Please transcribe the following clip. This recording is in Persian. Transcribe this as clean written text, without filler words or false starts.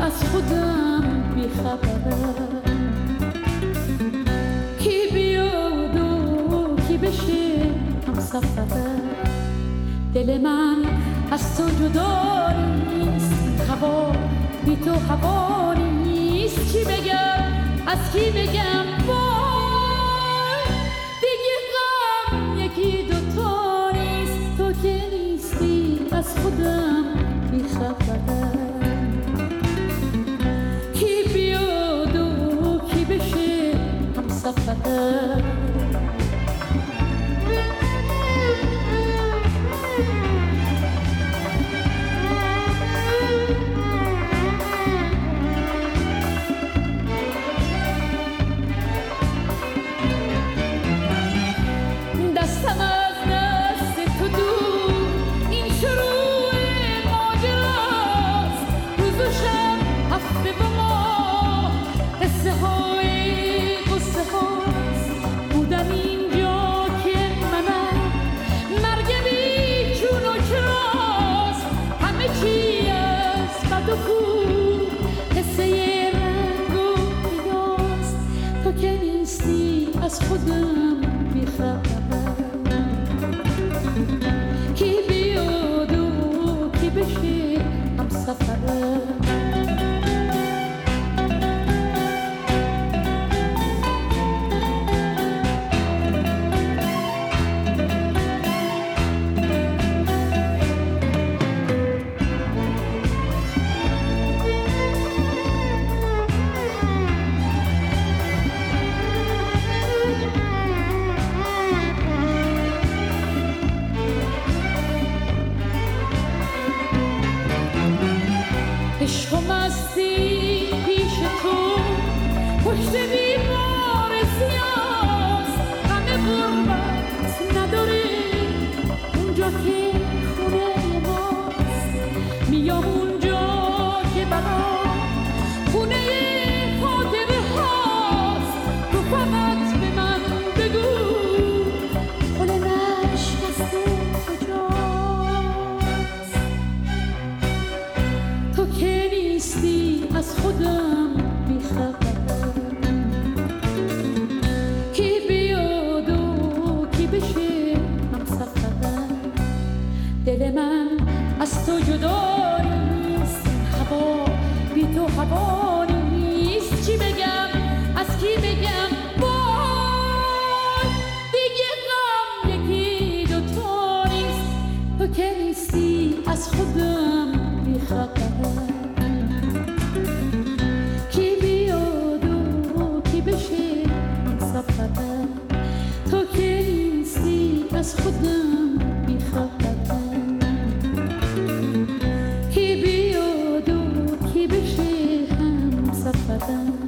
از خودم بیخبرم، کی بیاد و کی بشه هم سفرم. دل من از تو جدا نیست، هوا بی تو هوا نیست. چی بگم از کی بگم؟ وای دیگه غم یکی دوتا نیست. تو که نیستی از خودم بیخبرم، کی بیاد و کی بشه هم سفرم. دستم از دست تو دور، این شروع ماجراست. روز و شب هفته با ما، قصه های قصه هاست. بودم اینجا که منم، مرگ بی چون و چراست. همه چی از بد و خوب، قصه رنگ و پیداست. تو که نیستی از خودم بیخبرم، کی بیاد و کی بشه هم سفرم. عشق و مستی پیش تو، پشت دیوار سیاست. همه غربت نداره اونجا که خونه ماست. میام اونجا که برا خونه خاطره هاست. تو فقط به من بگو پل نشکسته کجاست. تو که نیستی از خودم بیخبرم، کی بیاد و کی بشه هم سفرم. دل من از تو جدا نیست، هوا بی تو هوا نیست. چی بگم از کی بگم؟ وای دیگه غم یکی دوتا نیست. تو که نیستی از خودم بیخبرم، کی بیاد و کی بشه هم سفرم. تو که نیستی از خودم بیخبرم، کی بیاد و کی بشه هم سفرم.